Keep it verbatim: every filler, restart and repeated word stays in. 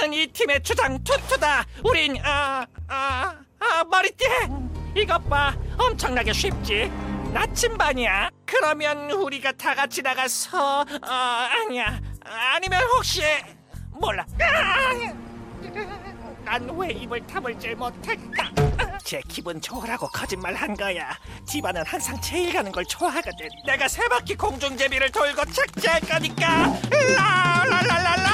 나는 이 팀의 주장 투투다. 우린 아, 아, 아 머리띠. 이것 봐, 엄청나게 쉽지. 나침반이야. 그러면 우리가 다 같이 나가서 어, 아니야. 아니면 혹시 몰라. 난 왜 입을 다물질 못할까? 제 기분 좋으라고 거짓말한 거야. 디바는 항상 제일 가는 걸 좋아하거든. 내가 세 바퀴 공중제비를 돌고 착지할 거니까. 라라라라